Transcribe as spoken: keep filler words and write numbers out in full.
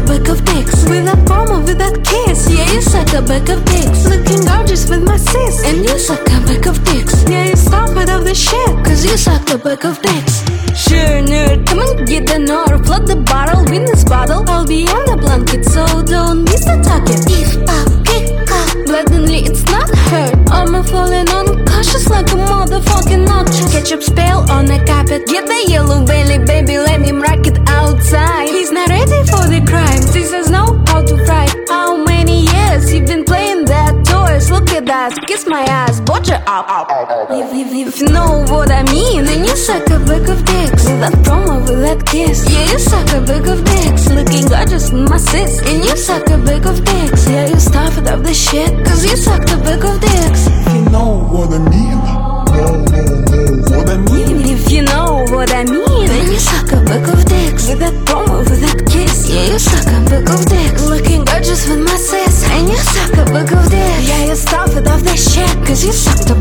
bag of dicks. With that promo, with that kiss. Yeah, you suck a bag of dicks. Looking gorgeous with my sis. And you suck a bag of dicks. Yeah, you stop it of the shit. Cause you suck a bag of dicks. Sure, nerd, come and get the nor. Flood the bottle, win this bottle. I'll be on the blanket, so don't miss the target. Beef up, kick up. Blatantly, it's not hurt. I'm falling uncautious like a motherfucking notch. Ketchup spell on the carpet. Get the yellow belly, baby, let him rock it outside. He's not ready for the crime. Sisters know how to fry. How many years you've been playing that toys? Look at that, kiss my ass, butcher up. If, if, if you know what I mean, then you suck a bag of dicks. With that promo, with that kiss. Yeah, you suck a bag of dicks. Looking gorgeous with my sis. And you suck a bag of dicks. Yeah, you stuff it up the shit. Cause you suck a bag of dicks. If you know what I mean, know, know, know what I mean. If you know what I mean, then you suck a bag of dicks. With that promo, with that kiss. Yeah, you suck a bag of dicks. Looking gorgeous with my sis. And you suck a bag of dicks. Yeah, you stuff it off the shit. Cause you suck the